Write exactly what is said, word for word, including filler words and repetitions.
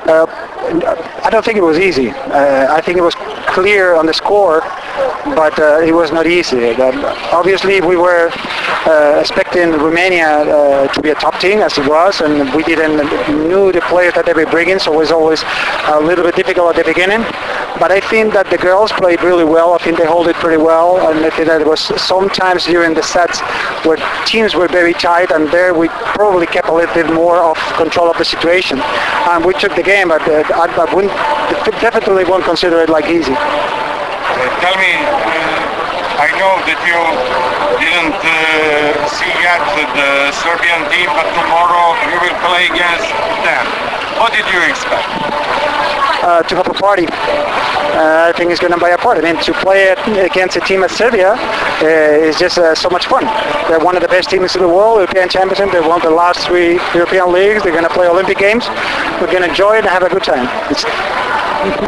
Uh, I don't think it was easy. Uh, I think it was clear on the score, but uh, it was not easy. But obviously, we were uh, expecting Romania uh, to be a top team, as it was, and we didn't knew the players that they were bringing, so it was always a little bit difficult at the beginning. But I think that the girls played really well. I think they hold it pretty well, and I think that it was sometimes during the sets where teams were very tight, and there we probably kept a little bit more of control of the situation. And we took the game, but uh, I, I wouldn't, definitely won't consider it like easy. Uh, tell me, uh, I know that you didn't uh, see yet the Serbian team, but tomorrow you will play against them. What did you expect? Uh, to have a party. Uh, I think it's going to be a party. I mean, to play against a team as Serbia uh, is just uh, so much fun. They're one of the best teams in the world, European Championship. They won the last three European leagues. They're going to play Olympic Games. We're going to enjoy it and have a good time. It's